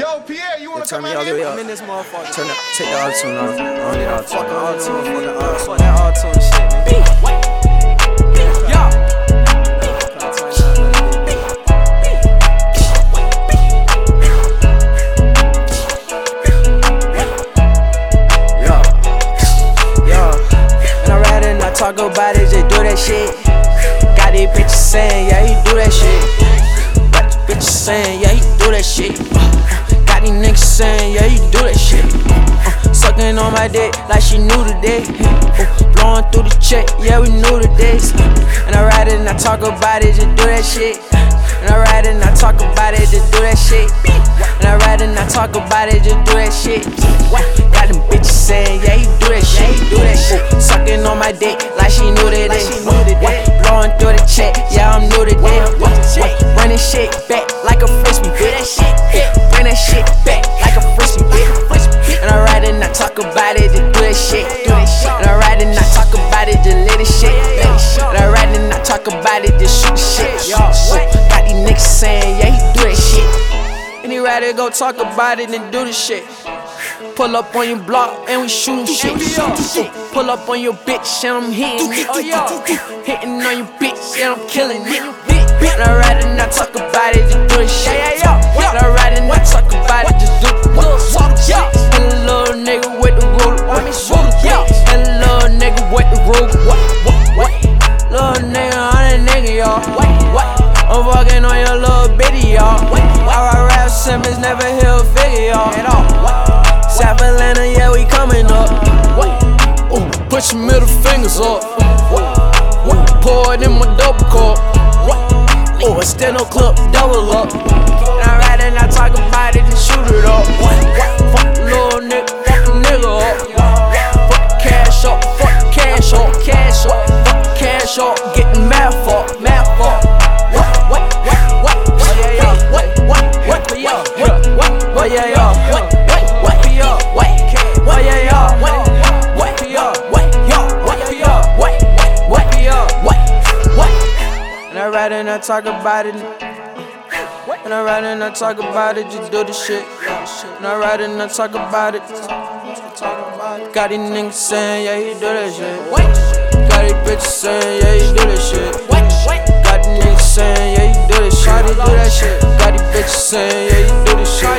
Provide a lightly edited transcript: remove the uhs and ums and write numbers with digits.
Yo, Pierre, you wanna Turn come me out all the way here? up. I'm in this motherfucker. Take the auto-tune off. I don't need auto-tune. Fuck the auto-tune, fuck that auto-tune shit, man. When I ride and I talk about it, just do that shit. Got these bitches saying, yeah, he do that shit. Got these bitches saying, yeah, he do that shit. Got these niggas saying, yeah, he do that shit. Sucking on my dick like she knew today. Blowing through the check, yeah, we knew the days. And I ride it and I talk about it, just do that shit. And I ride it and I talk about it, just do that shit. And I ride it and I talk about it, just do that shit. Got them bitches saying, yeah, he do that shit, he do that shit. Sucking on my dick like she knew that day. Blowing through the check, yeah, I'm new today. Running shit back like a frisbee, bitch. Bring that shit back like a frisbee, bitch. And I ride it and I talk about it, just do that shit. And I ride it and I talk about it, just let it shit. And I ride it and I talk about it, just shoot the shit. Got these niggas saying, yeah, he do that shit. And he rather go talk about it than do the shit. Pull up on your block and we shootin' shit. Pull up on your bitch and I'm hitting it. Hitting on your bitch and I'm killing it. And I ride it and I talk about it, just do the shit. And I ride it and I talk about it, just do the shit. And a little nigga with the ruler. And a little nigga with the ruler. Little nigga on a nigga, y'all. I'm fucking on your little bitty, y'all. I rap Simmons, never hit a figure, y'all. South Atlanta, yeah, we coming up. Ooh, put your middle fingers up. Pour it in my double cup. Oh, a steno clip, double up. And I ride and I talk about it and shoot it up. Fuck the little nigga, fuck the nigga up. Fuck the cash up, fuck the cash up, cash up. Fuck the cash up, getting mad for, mad for. And I ride and I talk about it. And I ride and I talk about it, just do the shit. And I ride and I talk about it. Got these niggas saying, yeah, he do that shit. Got these bitches saying, yeah, he do that shit. Got these niggas saying, yeah, he do that shit. Got these bitches saying, yeah, he do this shit.